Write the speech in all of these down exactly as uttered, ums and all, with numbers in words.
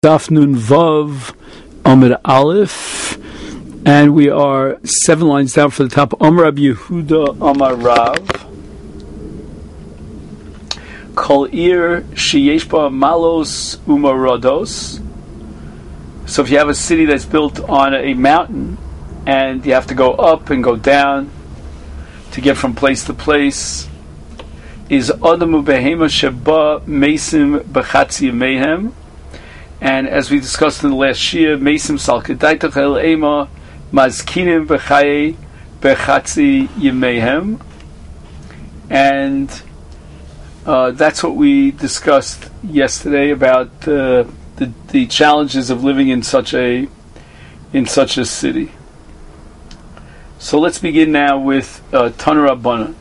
Daf Nun Vav Amud Aleph, and we are seven lines down for the top. Amar Rabbi Yehuda Amar Rav Kol Ir Sheyesh Ba Malos Umarodos. So if you have a city that's built on a mountain and you have to go up and go down to get from place to place, is Adamu Behema Sheba Mesim Bechatzi Mehem. And as we discussed in the last shir, Mesim Salkedaitach El Ema Mazkinim Bechaye Bechatzi Yemehem. And uh, that's what we discussed yesterday about uh, the the challenges of living in such a in such a city. So let's begin now with uh, Tana Rabbanan.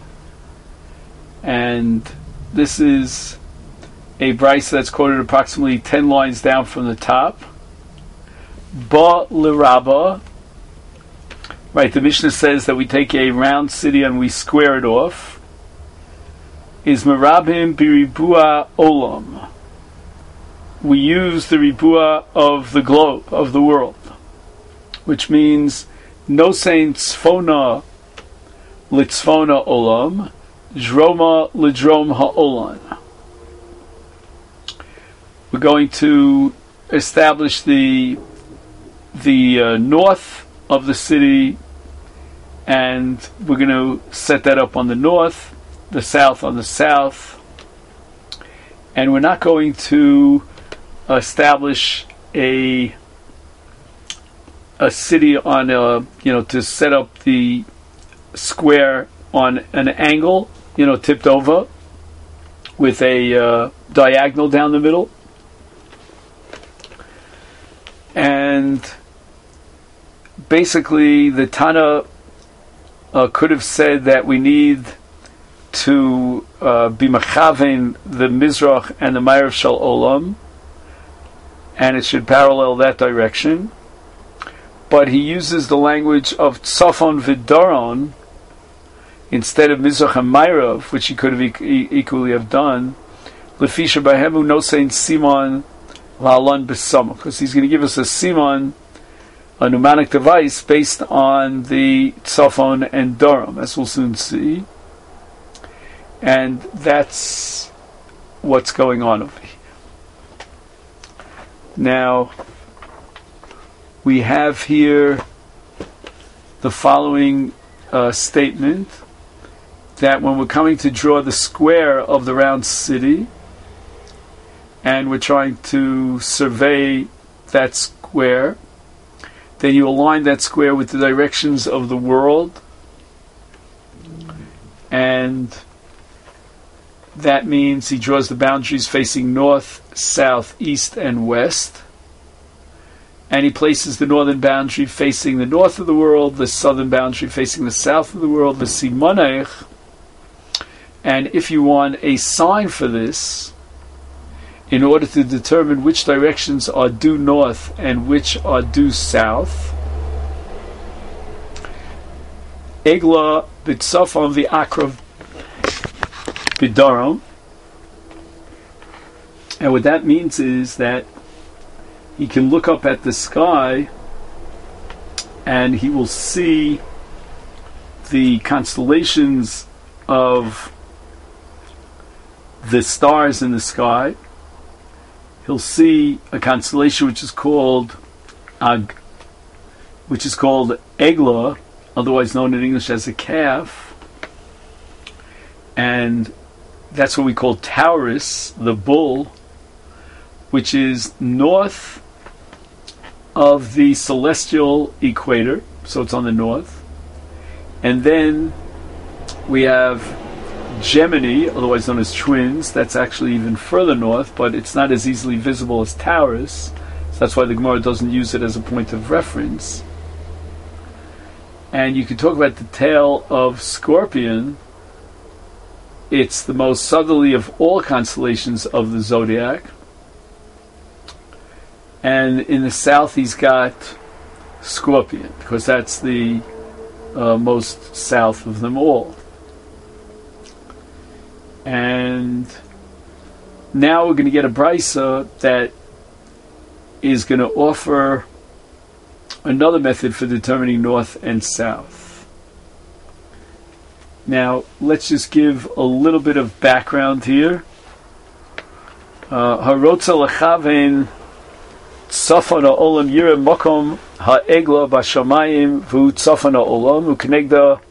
And this is a brayso that's quoted approximately ten lines down from the top. Ba l'rabba. Right, the Mishnah says that we take a round city and we square it off. Is merabim biribua olam. We use the ribua of the globe, of the world. Which means no saying tzfona litzfona olam, droma lidrom ha'olam. We're going to establish the the uh, north of the city, and we're going to set that up on the north, the south on the south, and we're not going to establish a a city on a you know to set up the square on an angle, you know, tipped over with a uh, diagonal down the middle. And basically, the Tana uh, could have said that we need to uh, be machaven the Mizrach and the Ma'ariv Shel Olam, and it should parallel that direction. But he uses the language of Tzafon V'Daron instead of Mizrach and Ma'ariv, which he could have e- equally have done. Lefisha Bahemu no saying Simon La'alan B'Sama, because he's going to give us a simon, a mnemonic device based on the Tzafon and Daram, as we'll soon see. And that's what's going on over here. Now, we have here the following uh, statement, that when we're coming to draw the square of the round city, and we're trying to survey that square, then you align that square with the directions of the world, and that means he draws the boundaries facing north, south, east, and west, and he places the northern boundary facing the north of the world, the southern boundary facing the south of the world, the simonech. And if you want a sign for this, in order to determine which directions are due north and which are due south, Egla b'tzafon v'akrav b'darom. And what that means is that he can look up at the sky and he will see the constellations of the stars in the sky. He'll see a constellation which is called Ag, which is called Egla, otherwise known in English as a calf, and that's what we call Taurus, the bull, which is north of the celestial equator, so it's on the north. And then we have Gemini, otherwise known as twins, that's actually even further north, but it's not as easily visible as Taurus, so that's why the Gemara doesn't use it as a point of reference. And you can talk about the tail of Scorpion. It's the most southerly of all constellations of the zodiac, and in the south he's got Scorpion, because that's the uh, most south of them all. And now we're going to get a brayso that is going to offer another method for determining north and south. Now, let's just give a little bit of background here. Harotza lechaven tzafon ha'olam yireh makom ha'egla b'shamayim v'hu tzafon ha'olam u'kenegda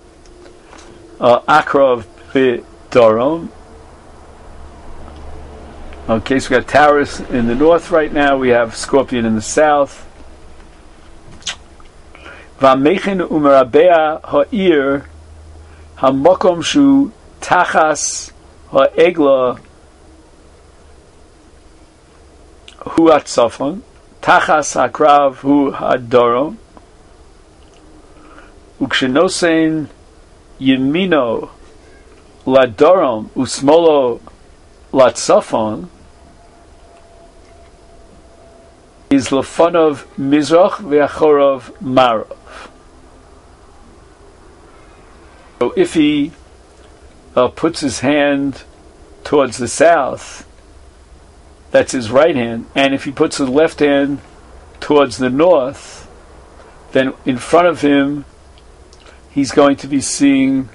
akrav b'darom. Okay, so we got Taurus in the north right now. We have Scorpion in the south. V'amechin u'merabea ha'ir ha'makom shu tachas ha'egla hu atzafon tachas hakrav hu ha'darom u'kshenosein yemino la'darom u'smolo la'tzafon is lefanov mizrach ve'achorov marav. So if he uh, puts his hand towards the south, that's his right hand, and if he puts his left hand towards the north, then in front of him he's going to be seeing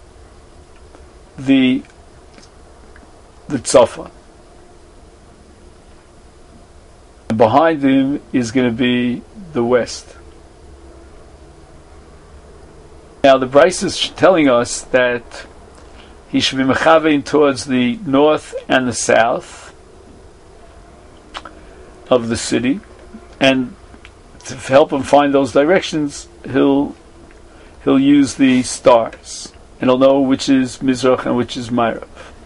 the the tzafon. And behind him is going to be the west. Now the Bryce is telling us that he should be mechavein towards the north and the south of the city, and to help him find those directions, he'll he'll use the stars, and he'll know which is Mizrach and which is Ma'arav.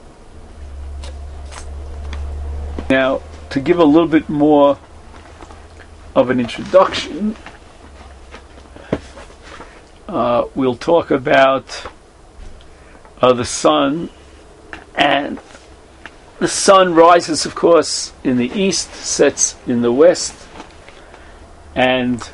Now, to give a little bit more of an introduction, uh, we'll talk about uh, the sun. And the sun rises, of course, in the east, sets in the west, and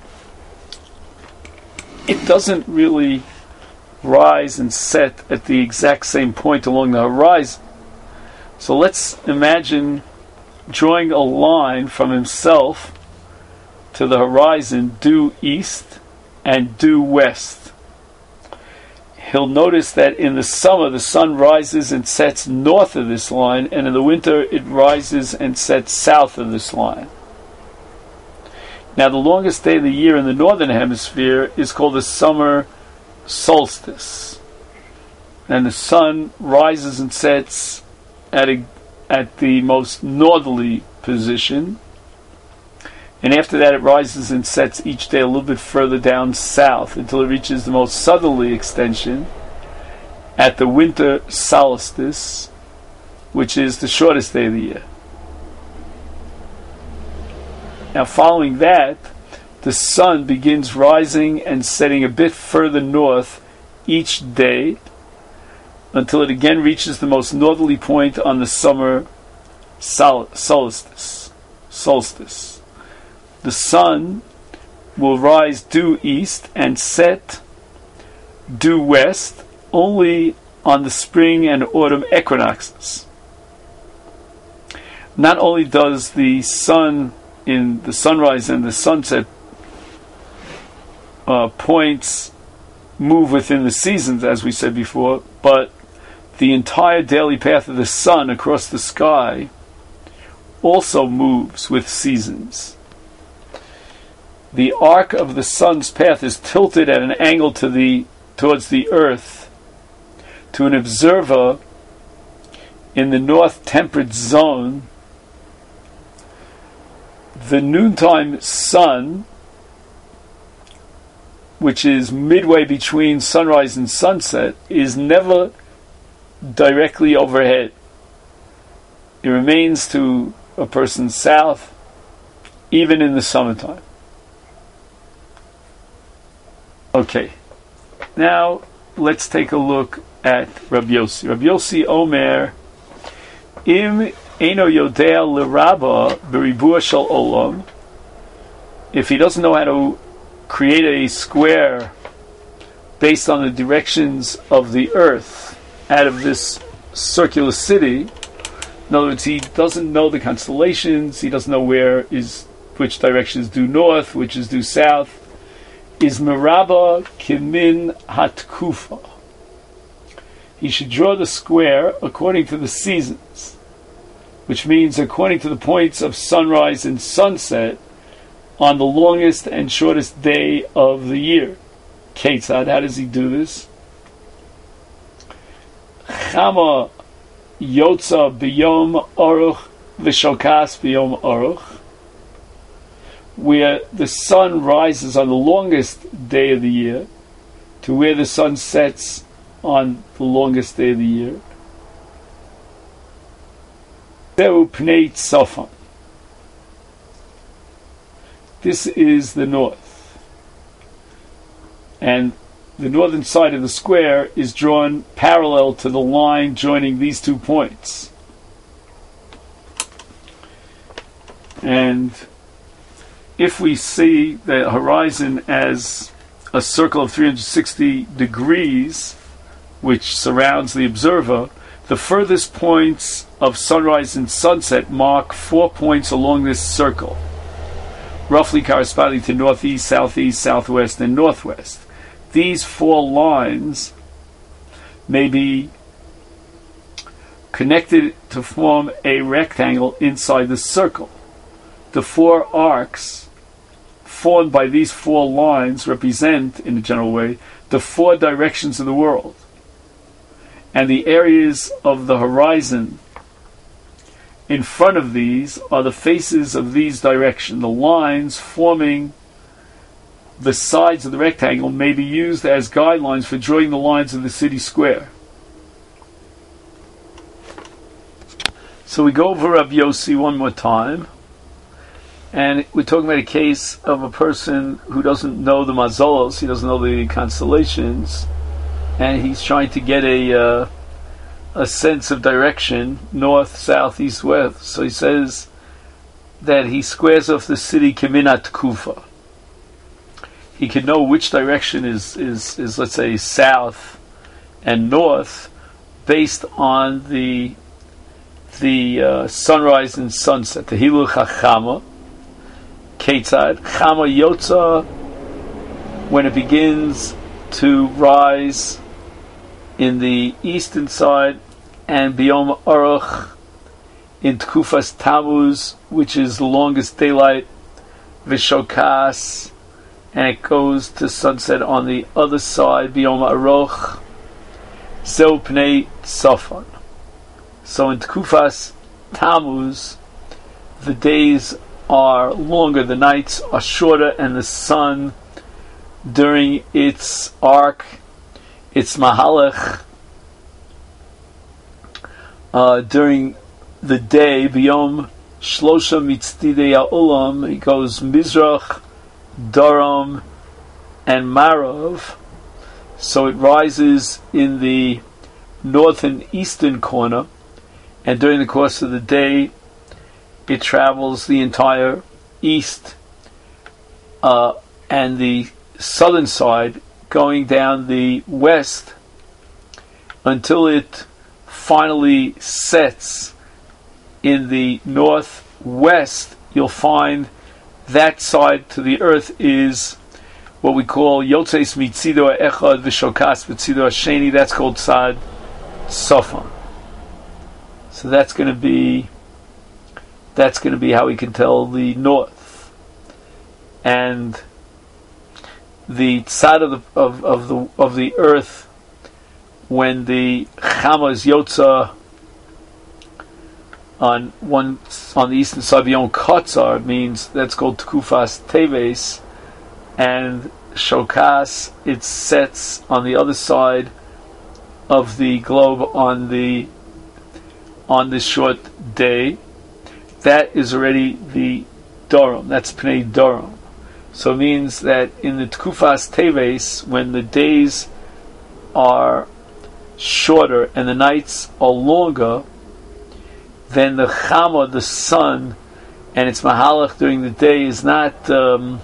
it doesn't really rise and set at the exact same point along the horizon. So let's imagine drawing a line from himself to the horizon due east and due west. He'll notice that in the summer the sun rises and sets north of this line, and in the winter it rises and sets south of this line. Now the longest day of the year in the northern hemisphere is called the summer solstice, and the sun rises and sets at a at the most northerly position, and after that it rises and sets each day a little bit further down south until it reaches the most southerly extension at the winter solstice, which is the shortest day of the year. Now following that, the sun begins rising and setting a bit further north each day until it again reaches the most northerly point on the summer sol- solstice. Solstice. The sun will rise due east and set due west only on the spring and autumn equinoxes. Not only does the sun in the sunrise and the sunset uh, points move within the seasons, as we said before, but the entire daily path of the sun across the sky also moves with seasons. The arc of the sun's path is tilted at an angle to the towards the earth. To an observer in the north temperate zone, the noontime sun, which is midway between sunrise and sunset, is never directly overhead. It remains to a person's south, even in the summertime. Okay, now let's take a look at Rabbi Yossi. Rabbi Yossi Omer, Im Eino Yodea L'Rabba B'Ribua Shel Olam. If he doesn't know how to create a square based on the directions of the earth out of this circular city, in other words, he doesn't know the constellations, he doesn't know where is which direction is due north, which is due south, is meraba kimin hatkufa. He should draw the square according to the seasons, which means according to the points of sunrise and sunset on the longest and shortest day of the year. Ketzad, how does he do this? Chama yotza biyom aruch v'shokas biyom aruch, where the sun rises on the longest day of the year to where the sun sets on the longest day of the year. Zeu pnei tzafon. This is the north. And the northern side of the square is drawn parallel to the line joining these two points. And if we see the horizon as a circle of three hundred sixty degrees, which surrounds the observer, the furthest points of sunrise and sunset mark four points along this circle, roughly corresponding to northeast, southeast, southwest, and northwest. These four lines may be connected to form a rectangle inside the circle. The four arcs formed by these four lines represent, in a general way, the four directions of the world. And the areas of the horizon in front of these are the faces of these directions. The lines forming the sides of the rectangle may be used as guidelines for drawing the lines of the city square. So we go over Rabbi Yossi one more time, and we're talking about a case of a person who doesn't know the mazolos, he doesn't know the constellations, and he's trying to get a uh, a sense of direction, north, south, east, west. So he says that he squares off the city Keminat Kufa. He can know which direction is, is, is let's say, south and north based on the the uh, sunrise and sunset. The Hilu Chachama, Ketzad, Chama Yotza, when it begins to rise in the eastern side, and Biyom Aruch in Tkufas Tammuz, which is the longest daylight, Vishokas, and it goes to sunset on the other side, Biyom Aruch, Zeu Pnei Tzafon. So in Tkufas Tammuz, the days are longer, the nights are shorter, and the sun during its arc, its mahalach, uh, during the day, biyom shlosha mitzdidei ha'olam, he goes mizrach, daram, and marav. So it rises in the north and eastern corner, and during the course of the day, it travels the entire east uh, and the southern side, going down the west until it finally sets in the northwest. You'll find that side to the earth is what we call Yotzeis Mitzido Echad V'Shokas Mitzido Hasheni. That's called Tzad Sofon. So that's going to be that's going to be how we can tell the north. And the tzad of the of, of the of the earth, when the Chama is Yotza on one on the eastern side, beyond Kotzar, means that's called Tkufas Teves, and Shokas, it sets on the other side of the globe on the on this short day. That is already the Dorum. That's Pnei Dorum. So it means that in the Tkufas Teves, when the days are shorter and the nights are longer, then the Chama, the sun, and its mahalach during the day is not Eina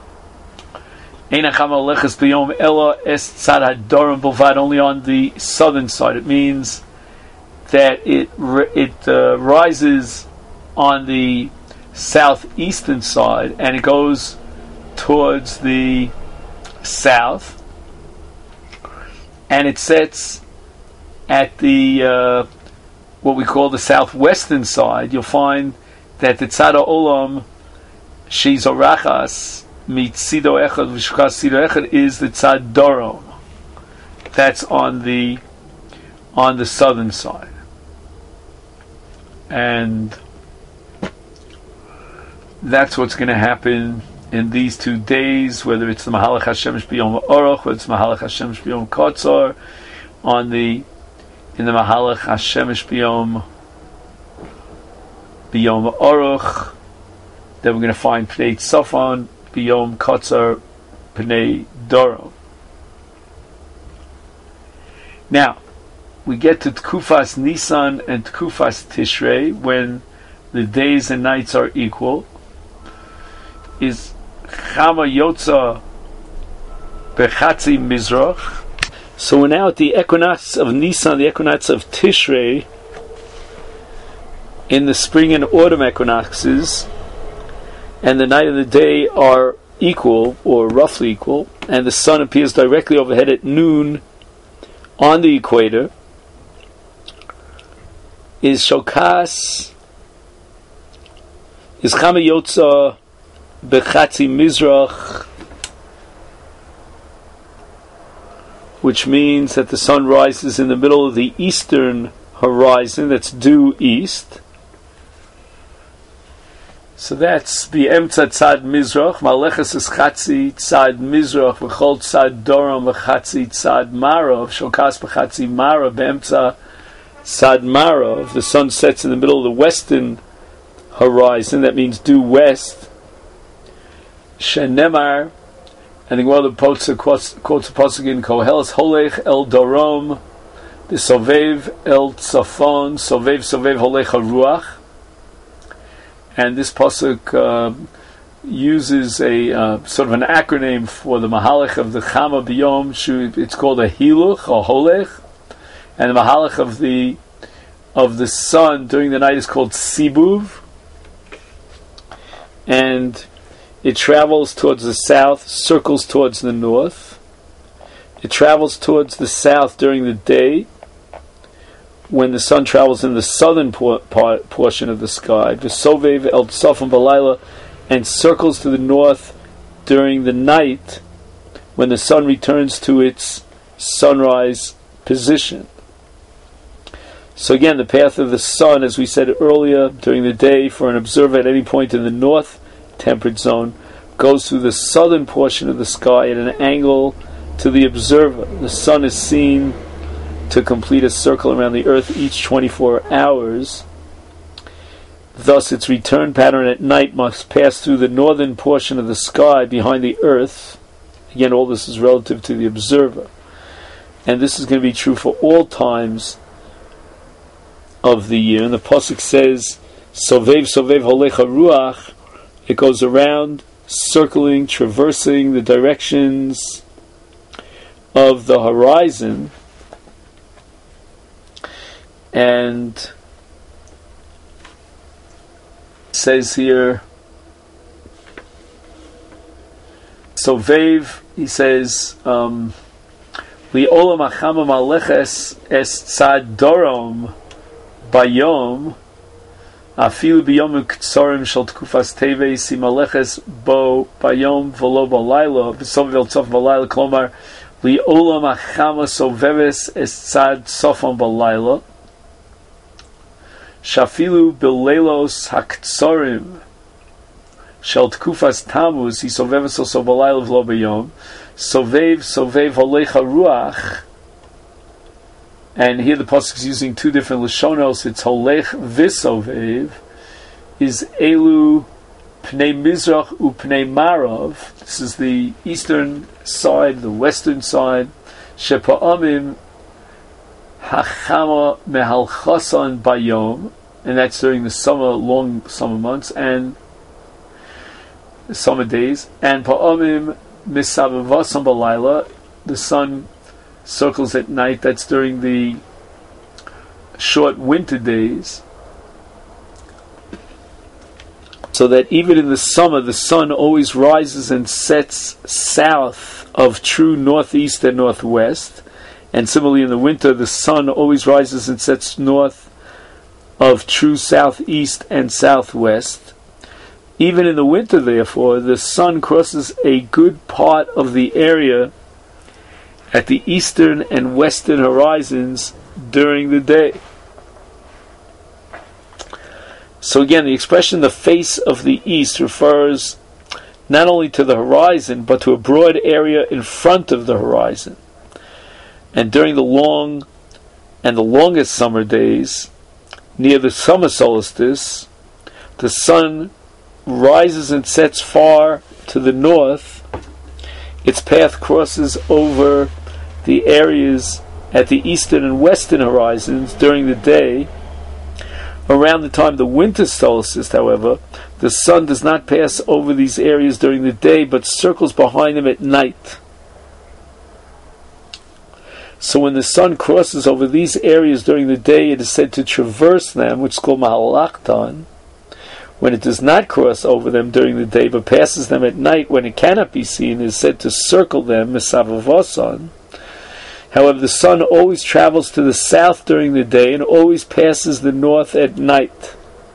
Chama Leches B'Yom Ela Es Tzad HaDorim Bovad, only on the southern side. It means that it it uh, rises on the southeastern side, and it goes towards the south, and it sets at the uh, what we call the southwestern side. You'll find that the Tzad Olam Shizorachas Mitzido Echad V'Shkas Sido Echad is the Tzad Dorom. That's on the on the southern side, and that's what's going to happen in these two days. Whether it's the Mahalach Hashemesh B'Yom Oroch, whether it's Mahalach Hashemesh B'Yom Kotzor, on the in the Mahalach Hashemesh B'Yom B'Yom Oroch, then we're going to find Pnei Tzafon B'Yom Kotzor Pnei Dorom. Now, we get to Tkufas Nisan and Tkufas Tishrei, when the days and nights are equal. Is Chama Yotza Bechatzi Mizrach. So we're now at the equinox of Nisan, the equinox of Tishrei, in the spring and autumn equinoxes, and the night and the day are equal, or roughly equal, and the sun appears directly overhead at noon on the equator. Is Shokas, is Chama Yotza Bechatzi Mizrach, which means that the sun rises in the middle of the eastern horizon, that's due east. So that's the Emtza Tzad Mizrach. Maleches is Chatzi Tzad Mizrach, V'chol Tzad Dorom, V'chatzi Tzad Marav, Shokas B'chatzi Marav, Be'emtza Tzad Marav. The sun sets in the middle of the western horizon, that means due west. Shenemar, and the Gemara quotes, quotes, quotes a pasuk in Koheles, Holech El Dorom, the Sovev El Tzafon, Sovev Sovev Holech HaRuach. And this pasuk uh, uses a uh, sort of an acronym for the Mahalach of the Chama B'Yom. It's called a Hiluch, or Holech, and the Mahalach of the of the sun during the night is called Sibuv, and it travels towards the south, circles towards the north. It travels towards the south during the day, when the sun travels in the southern por- por- portion of the sky, V'sovev el tzafon b'layla, and circles to the north during the night, when the sun returns to its sunrise position. So again, the path of the sun, as we said earlier, during the day for an observer at any point in the north temperate zone, goes through the southern portion of the sky at an angle to the observer. The sun is seen to complete a circle around the earth each twenty-four hours. Thus, its return pattern at night must pass through the northern portion of the sky behind the earth. Again, all this is relative to the observer. And this is going to be true for all times of the year. And the pasuk says, Sovev Sovev Holech HaRuach. It goes around, circling, traversing the directions of the horizon. And it says here, Sovev, he says, um, Li'olam achama maleches es tzad dorom bayom, afilu biyom u'ktsorim shel tkufas teves si maleches bo bayom v'lo balayla v'sovev el tzof balayla klomar li'olam achama soveves es tzad sofon balayla shafilu bileilos haktsorim shel tkufas tamuz hi soveves also balayla v'lo bayom sovev sovev holech haruach. And here the pasuk is using two different lashonos. It's holech v'sovev, is elu pnei mizrach u pnei marav. This is the eastern side, the western side. Shepa'amim hachama mehalchasan bayom, and that's during the summer, long summer months and the summer days. And pa'amim misavavasan balayla, the sun circles at night. That's during the short winter days. So that even in the summer, the sun always rises and sets south of true northeast and northwest. And similarly in the winter, the sun always rises and sets north of true southeast and southwest. Even in the winter, therefore, the sun crosses a good part of the area at the eastern and western horizons during the day. So again, the expression "the face of the east" refers not only to the horizon, but to a broad area in front of the horizon. And during the long and the longest summer days, near the summer solstice, the sun rises and sets far to the north. Its path crosses over the areas at the eastern and western horizons during the day. Around the time of the winter solstice, however, the sun does not pass over these areas during the day, but circles behind them at night. So when the sun crosses over these areas during the day, it is said to traverse them, which is called mahalachtan. When it does not cross over them during the day, but passes them at night when it cannot be seen, it is said to circle them, mesavavosan. However, the sun always travels to the south during the day and always passes the north at night.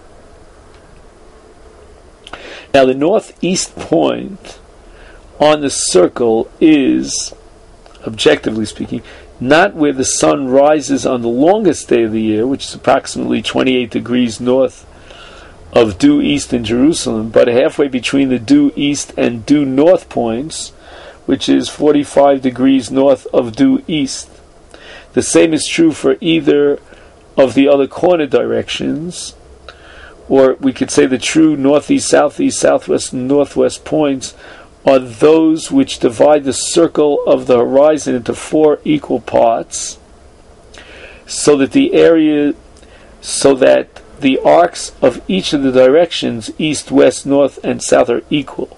Now, the northeast point on the circle is, objectively speaking, not where the sun rises on the longest day of the year, which is approximately twenty-eight degrees north of due east in Jerusalem, but halfway between the due east and due north points, which is forty-five degrees north of due east. The same is true for either of the other corner directions, or we could say the true northeast, southeast, southwest, and northwest points are those which divide the circle of the horizon into four equal parts, so that the area, so that the arcs of each of the directions, east, west, north, and south, are equal.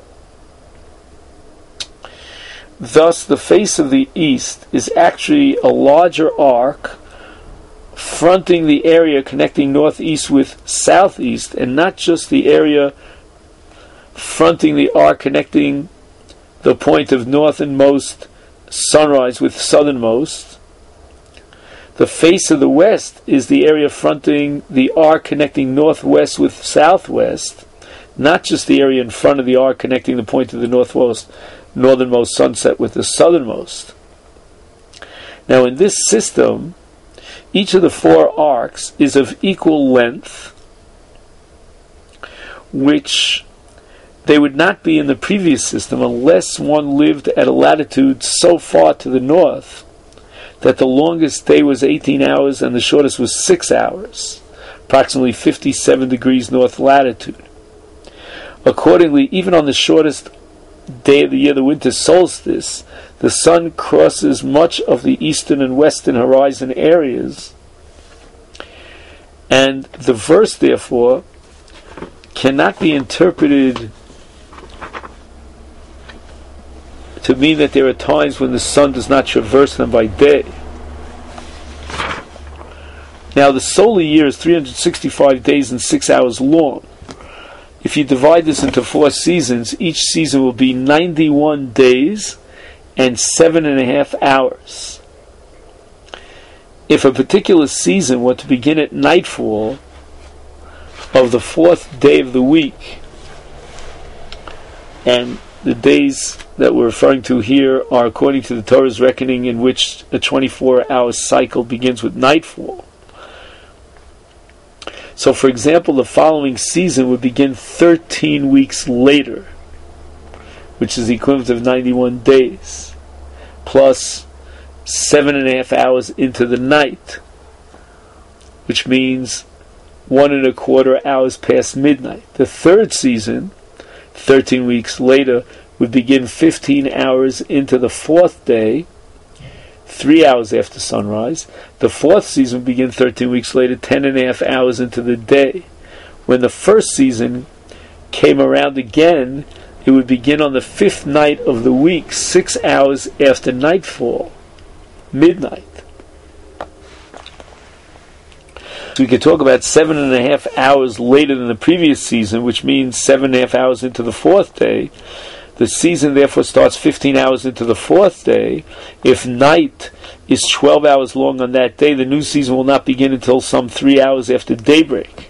Thus, the face of the east is actually a larger arc fronting the area connecting northeast with southeast, and not just the area fronting the arc connecting the point of northernmost sunrise with southernmost. The face of the west is the area fronting the arc connecting northwest with southwest, not just the area in front of the arc connecting the point of the northwest, northernmost sunset with the southernmost. Now, in this system, each of the four arcs is of equal length, which they would not be in the previous system unless one lived at a latitude so far to the north that the longest day was eighteen hours and the shortest was six hours, approximately fifty-seven degrees north latitude. Accordingly, even on the shortest day of the year, the winter solstice, the sun crosses much of the eastern and western horizon areas, and the verse, therefore, cannot be interpreted to mean that there are times when the sun does not traverse them by day. Now, the solar year is three hundred sixty-five days and six hours long. If you divide this into four seasons, each season will be ninety-one days and seven and a half hours. If a particular season were to begin at nightfall of the fourth day of the week, and the days that we're referring to here are according to the Torah's reckoning, in which a twenty-four hour cycle begins with nightfall. So, for example, the following season would begin thirteen weeks later, which is the equivalent of ninety-one days, plus seven and a half hours into the night, which means one and a quarter hours past midnight. The third season, thirteen weeks later, would begin fifteen hours into the fourth day, three hours after sunrise. The fourth season would begin thirteen weeks later, ten and a half hours into the day. When the first season came around again, it would begin on the fifth night of the week, six hours after nightfall, midnight. So we could talk about seven and a half hours later than the previous season, which means seven and a half hours into the fourth day. The season therefore starts fifteen hours into the fourth day. If night is twelve hours long on that day, the new season will not begin until some three hours after daybreak.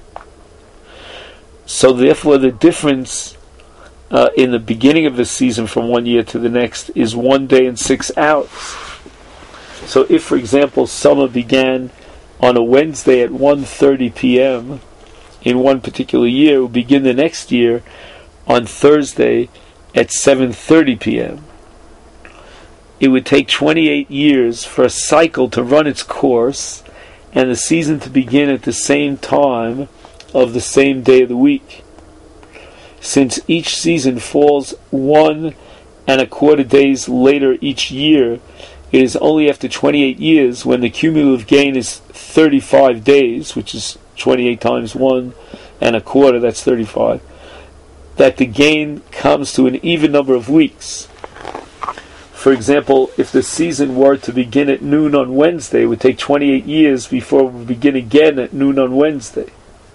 So therefore the difference uh, in the beginning of the season from one year to the next is one day and six hours. So if, for example, summer began on a Wednesday at one thirty p.m. in one particular year, it will begin the next year on Thursday at seven thirty p.m. It would take twenty-eight years for a cycle to run its course and the season to begin at the same time of the same day of the week. Since each season falls one and a quarter days later each year, it is only after twenty-eight years, when the cumulative gain is thirty-five days, which is twenty-eight times one and a quarter, that's thirty-five, that the gain comes to an even number of weeks. For example, if the season were to begin at noon on Wednesday, it would take twenty-eight years before it would begin again at noon on Wednesday.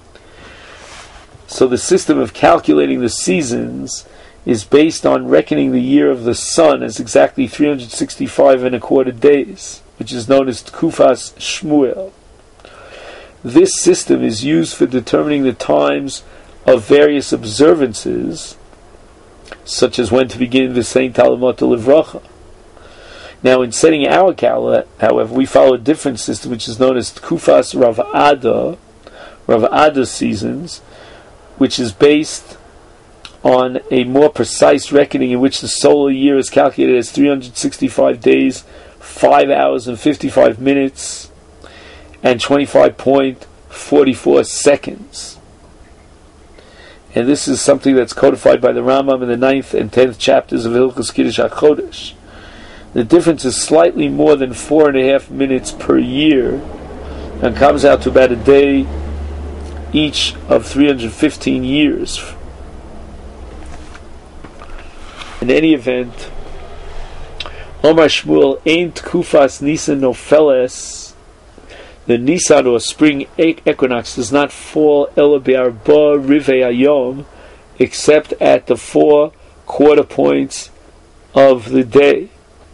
So the system of calculating the seasons is based on reckoning the year of the sun as exactly three hundred sixty-five and a quarter days, which is known as Tkufas Shmuel. This system is used for determining the times of various observances, such as when to begin the Saint Talmud Livracha. Now, in setting our calendar, however, we follow a different system, which is known as Tkufas Rav Ada, Rav Ada seasons, which is based on a more precise reckoning in which the solar year is calculated as three hundred sixty-five days, five hours and fifty-five minutes, and twenty-five point four four seconds. And this is something that's codified by the Rambam in the ninth and tenth chapters of Hilchos Kiddush HaChodesh. The difference is slightly more than four and a half minutes per year, and comes out to about a day each of three hundred fifteen years. In any event, Omar Shmuel ain't Kufas Nisan Nofeles. The Nisan or spring equinox does not fall Ela Be'arba Rivei Hayom, except at the four quarter points of the day,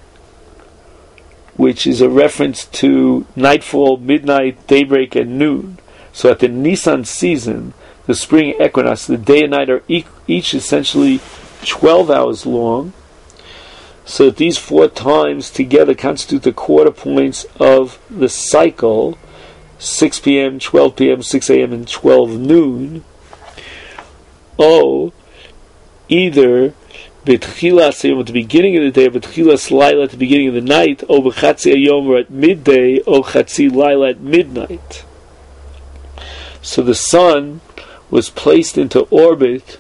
which is a reference to nightfall, midnight, daybreak, and noon. So at the Nisan season, the spring equinox, the day and night are each essentially twelve hours long, so that these four times together constitute the quarter points of the cycle, six p.m., twelve p.m., six a.m., and twelve noon. O, either B'tchilas Hayom at the beginning of the day, or B'tchilas Laila at the beginning of the night, or B'chatzi Hayom or at midday, or Chatzi Laila at midnight. So the sun was placed into orbit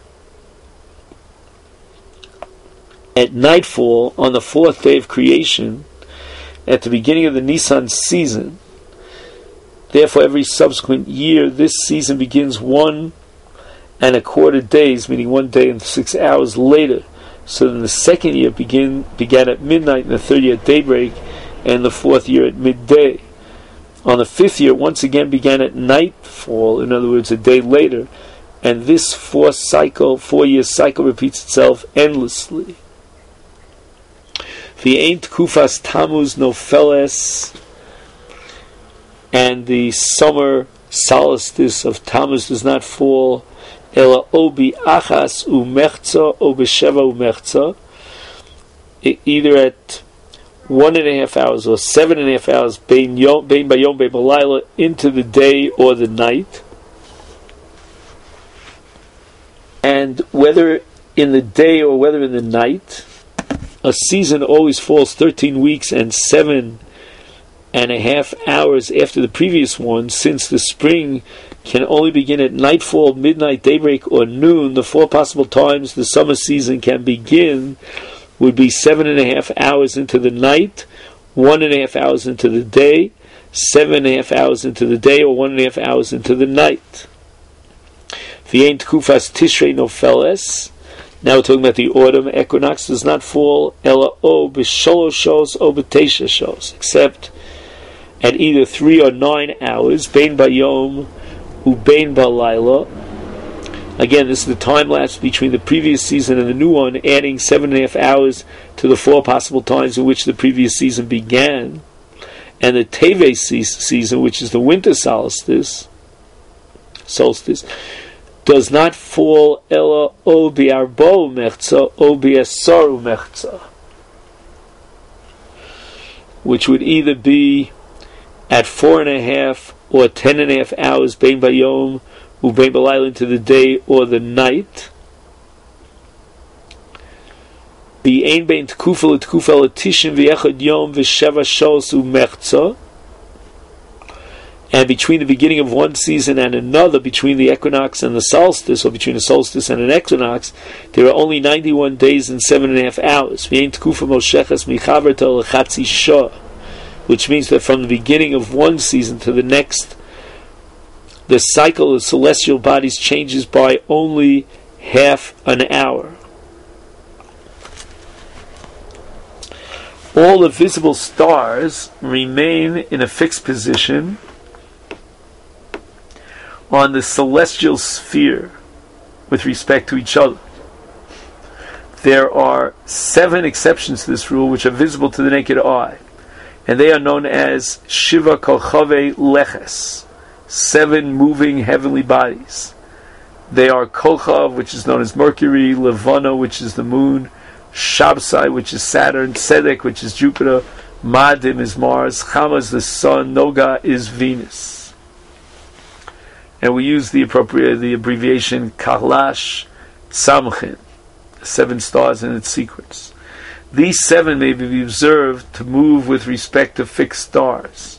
at nightfall on the fourth day of creation, at the beginning of the Nisan season. Therefore, every subsequent year, this season begins one and a quarter days, meaning one day and six hours later. So then the second year begin, began at midnight, and the third year at daybreak, and the fourth year at midday. On the fifth year, once again began at nightfall, in other words, a day later, and this four cycle, four-year cycle repeats itself endlessly. The ain't Kufas Tammuz Nofeles, and the summer solstice of Tammuz does not fall Ela Obi Achas Umechza Obesheva Umechza, either at one and a half hours or seven and a half hours, Bein Bayom Bein Balayla, into the day or the night. And whether in the day or whether in the night, a season always falls thirteen weeks and seven and a half hours after the previous one, since the spring can only begin at nightfall, midnight, daybreak, or noon. The four possible times the summer season can begin would be seven and a half hours into the night, one and a half hours into the day, seven and a half hours into the day, or one and a half hours into the night. V'yein Tkufas Tishrei Nofeles. Now we're talking about the autumn equinox. Does not fall Ela O b'sholosh shos o b'teisha shos, except at either three or nine hours, bein bayom ubein balayla. Again, this is the time lapse between the previous season and the new one, adding seven and a half hours to the four possible times in which the previous season began. And the Teves season, which is the winter solstice, solstice, does not fall ela o bi'arbo mechza o bi'asaru mechza, which would either be at four and a half or ten and a half hours, bein bayom ubein balayla, into the day or the night. Be'ein bein tkufa l'tkufa l'tishim v'echad yom v'sheva shos u'mechza, and between the beginning of one season and another, between the equinox and the solstice, or between a solstice and an equinox, there are only ninety-one days and seven and a half hours. V'ein tkufa mosheches michaver tel l'chatzi shah, which means that from the beginning of one season to the next, the cycle of celestial bodies changes by only half an hour. All the visible stars remain in a fixed position on the celestial sphere with respect to each other. There are seven exceptions to this rule which are visible to the naked eye, and they are known as Shiva Kolchave Leches, seven moving heavenly bodies. They are Kolchav, which is known as Mercury, Levana, which is the moon, Shabsai, which is Saturn, Tzedek, which is Jupiter, Madim is Mars, Chama is the sun, Noga is Venus. And we use the appropriate the abbreviation Kalash Tzamchin, seven stars in its sequence. These seven may be observed to move with respect to fixed stars.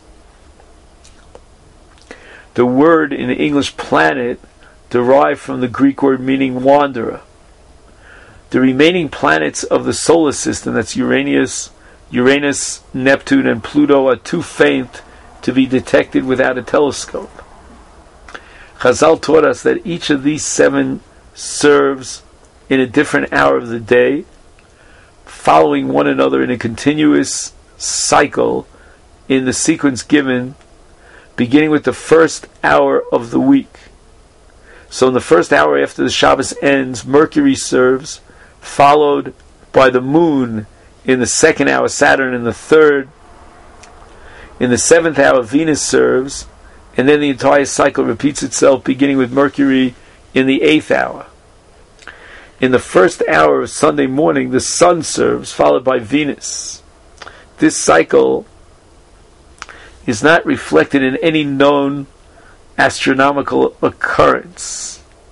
The word in English planet derived from the Greek word meaning wanderer. The remaining planets of the solar system, that's Uranus, Uranus, Neptune, and Pluto, are too faint to be detected without a telescope. Chazal taught us that each of these seven serves in a different hour of the day, following one another in a continuous cycle in the sequence given, beginning with the first hour of the week. So in the first hour after the Shabbos ends, Mercury serves, followed by the moon in the second hour, Saturn in the third. In the seventh hour, Venus serves, and then the entire cycle repeats itself, beginning with Mercury in the eighth hour. In the first hour of Sunday morning, the sun serves, followed by Venus. This cycle is not reflected in any known astronomical occurrence.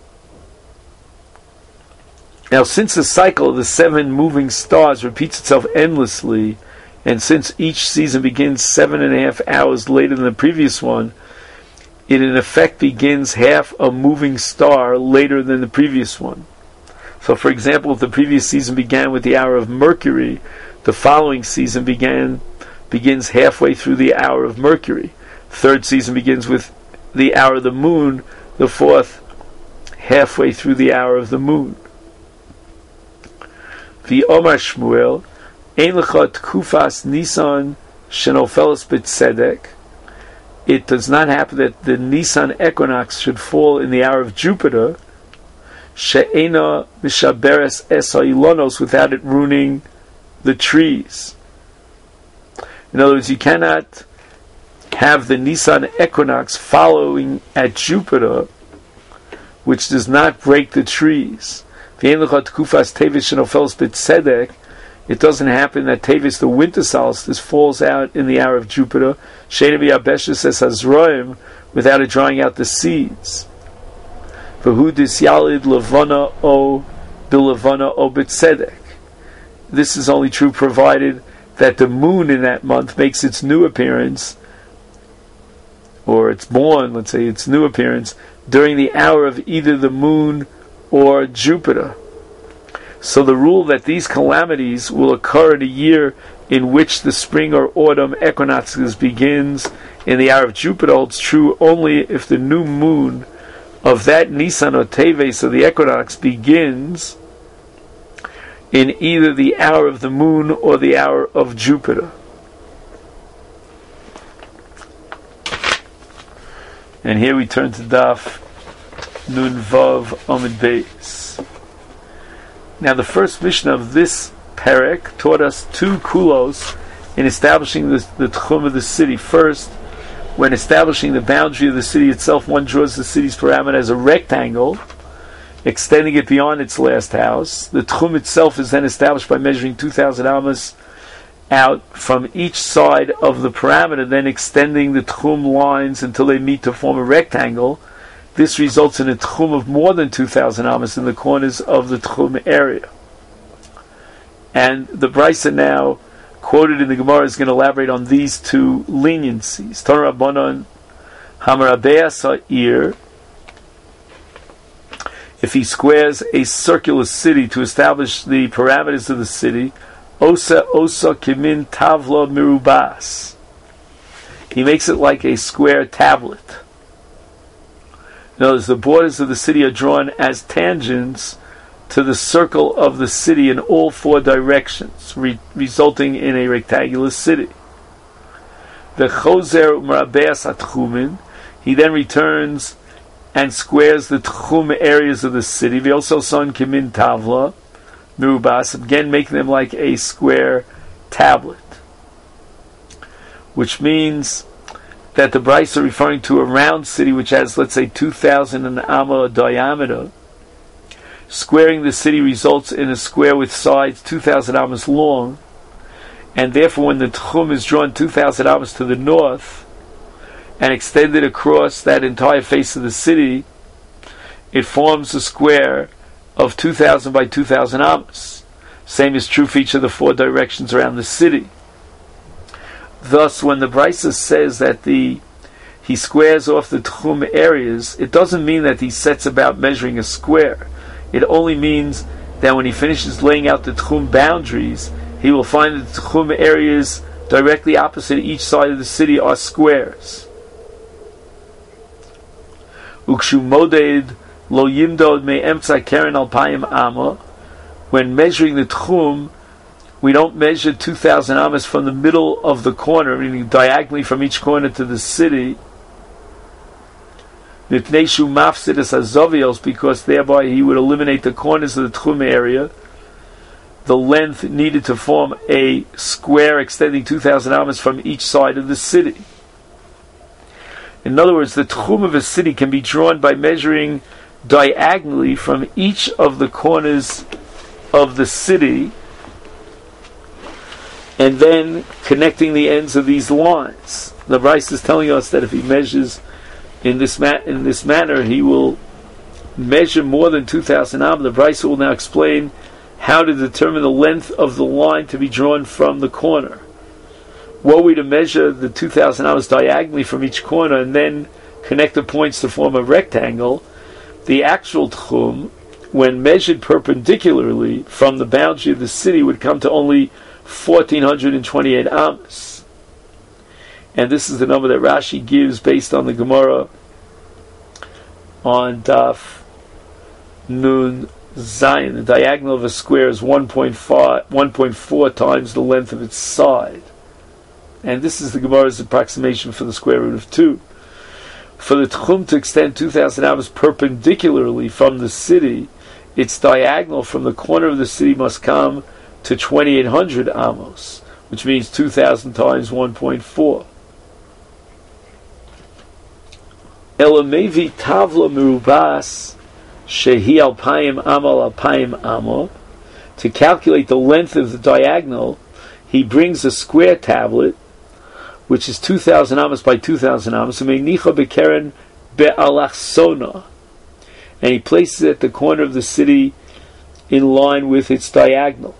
Now, since the cycle of the seven moving stars repeats itself endlessly, and since each season begins seven and a half hours later than the previous one, it in effect begins half a moving star later than the previous one. So, for example, if the previous season began with the hour of Mercury, the following season began begins halfway through the hour of Mercury. Third season begins with the hour of the moon, the fourth halfway through the hour of the moon. The Omar Shmuel, Ein lecha tkufas Nisan shenofeles b'tzedek. It does not happen that the Nisan equinox should fall in the hour of Jupiter, she'ena mishaberes es ha'ilonos, without it ruining the trees. In other words, you cannot have the Nisan equinox following at Jupiter, which does not break the trees. It doesn't happen that Tevis, the winter solstice, falls out in the hour of Jupiter, without it drying out the seeds. This is only true provided that the moon in that month makes its new appearance, or it's born, let's say, its new appearance, during the hour of either the moon or Jupiter. So the rule that these calamities will occur in a year in which the spring or autumn equinoxes begins in the hour of Jupiter holds true only if the new moon of that Nisan or Teves of the equinox begins in either the hour of the moon or the hour of Jupiter. And here we turn to Daf Nun Vav Amud Beis. Now the first Mishnah of this Perek taught us two kulos in establishing the, the tchum of the city. First, when establishing the boundary of the city itself, one draws the city's parameter as a rectangle, extending it beyond its last house. The tchum itself is then established by measuring two thousand amas out from each side of the parameter, then extending the tchum lines until they meet to form a rectangle. This results in a tchum of more than two thousand amas in the corners of the tchum area. And the Brisa now quoted in the Gemara is going to elaborate on these two leniencies. Torah Rabbanon Hamarabeya Sa'ir. If he squares a circular city to establish the parameters of the city, Osa Osa Kimin Tavla Mirubas. He makes it like a square tablet. In other words, the borders of the city are drawn as tangents to the circle of the city in all four directions, re- resulting in a rectangular city. The Choser Umrabeas Atchumin. He then returns and squares the tchum areas of the city. We also son Kimin Tavla Mirubas, again making them like a square tablet, which means that the Brisa are referring to a round city which has, let's say, two thousand an amma diameter. Squaring the city results in a square with sides two thousand amas long, and therefore when the tchum is drawn two thousand amas to the north and extended across that entire face of the city, it forms a square of two thousand by two thousand amas. Same is true for each of the four directions around the city. Thus, when the Brisa says that the he squares off the tchum areas, it doesn't mean that he sets about measuring a square. It only means that when he finishes laying out the tchum boundaries, he will find that the tchum areas directly opposite each side of the city are squares. Ukshu moded lo yimdod me emtza keren alpayim amma. When measuring the tchum, we don't measure two thousand amas from the middle of the corner, meaning diagonally from each corner to the city, because thereby he would eliminate the corners of the tchum area, the length needed to form a square extending two thousand amas from each side of the city. In other words, the tchum of a city can be drawn by measuring diagonally from each of the corners of the city and then connecting the ends of these lines. The Brisa is telling us that if he measures in this ma- in this manner, he will measure more than two thousand amas. The Brisa will now explain how to determine the length of the line to be drawn from the corner. Were we to measure the two thousand amas diagonally from each corner and then connect the points to form a rectangle, the actual tchum, when measured perpendicularly from the boundary of the city, would come to only one thousand four hundred twenty-eight amas. And this is the number that Rashi gives based on the Gemara on Daf Nun Zayin. The diagonal of a square is one point four times the length of its side. And this is the Gemara's approximation for the square root of two. For the tchum to extend two thousand amas perpendicularly from the city, its diagonal from the corner of the city must come to twenty-eight hundred amos, which means two thousand times one point four. Elamevi tavla merubas shehi alpayim amal alpayim amo. To calculate the length of the diagonal, he brings a square tablet, which is two thousand amas by two thousand amas, umenicha bekeren be'alachsona, and he places it at the corner of the city in line with its diagonal.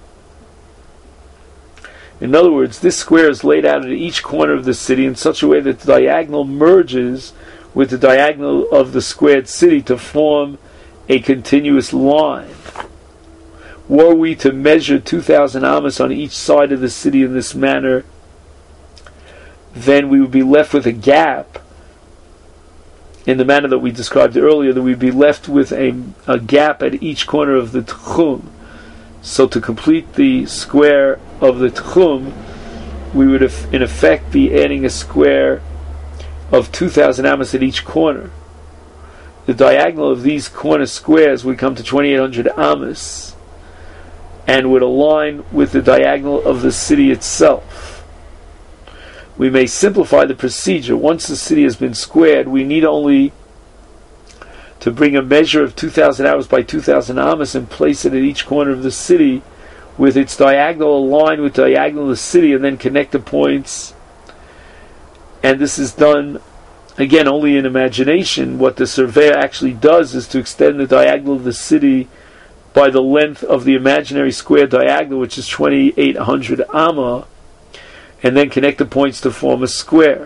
In other words, this square is laid out at each corner of the city in such a way that the diagonal merges with the diagonal of the squared city to form a continuous line. Were we to measure two thousand amas on each side of the city in this manner, then we would be left with a gap in the manner that we described earlier, that we'd be left with a, a gap at each corner of the tchum. So to complete the square of the tchum, we would have, in effect, be adding a square of two thousand amos at each corner. The diagonal of these corner squares would come to twenty-eight hundred amos and would align with the diagonal of the city itself. We may simplify the procedure. Once the city has been squared, we need only to bring a measure of two thousand amos by two thousand amos and place it at each corner of the city with its diagonal aligned with the diagonal of the city, and then connect the points. And this is done, again, only in imagination. What the surveyor actually does is to extend the diagonal of the city by the length of the imaginary square diagonal, which is twenty-eight hundred amma, and then connect the points to form a square.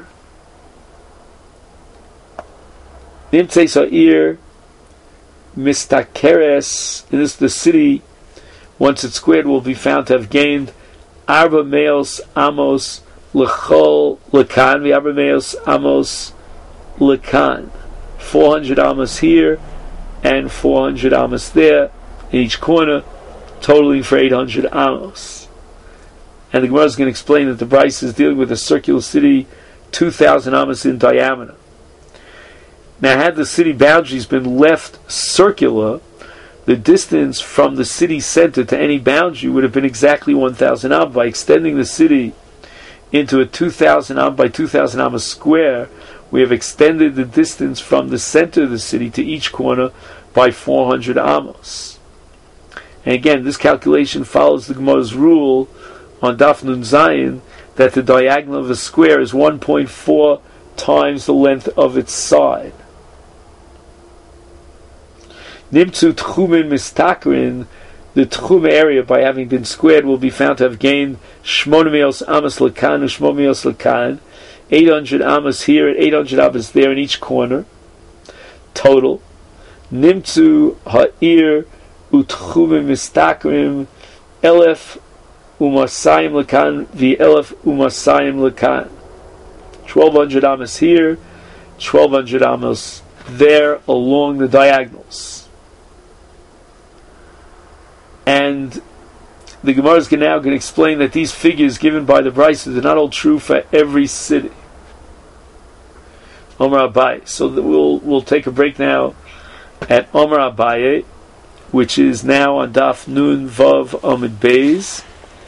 Nimtzeis ha'ir mistakeres, in this the city, once it's squared, will be found to have gained arba meos amos lechol lekan, the arba meos amos lekan, four hundred amos here and four hundred amos there in each corner, totaling for eight hundred amos. And the Gemara is going to explain that the Bryce is dealing with a circular city two thousand amos in diameter. Now, had the city boundaries been left circular, the distance from the city center to any boundary would have been exactly one thousand amos. By extending the city into a two thousand amos by two thousand amos square, we have extended the distance from the center of the city to each corner by four hundred amos. And again, this calculation follows the Gemara's rule on Daf Nun Zayin that the diagonal of a square is one point four times the length of its side. Nimtzu tchumin mistakrin, the tchum area, by having been squared, will be found to have gained shmona meos amos lekan and shmona meos lekan, eight hundred amos here and eight hundred amos there in each corner. Total. Nimtzu ha'ir utchumim mistakrim elef umasayim lekan vi elef umasayim lekan. Twelve hundred amos here, twelve hundred amos there along the diagonals. And the Gemara is now going to explain that these figures given by the Brisa are not all true for every city. Omar Abaye. So we'll we'll take a break now at Omar Abaye, which is now on Daf Nun Vav Amid Beis,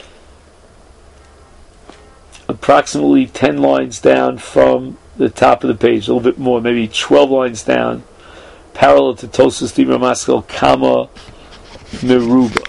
approximately ten lines down from the top of the page, a little bit more, maybe twelve lines down, parallel to Tosas Dibra Maskal Kama Meruba.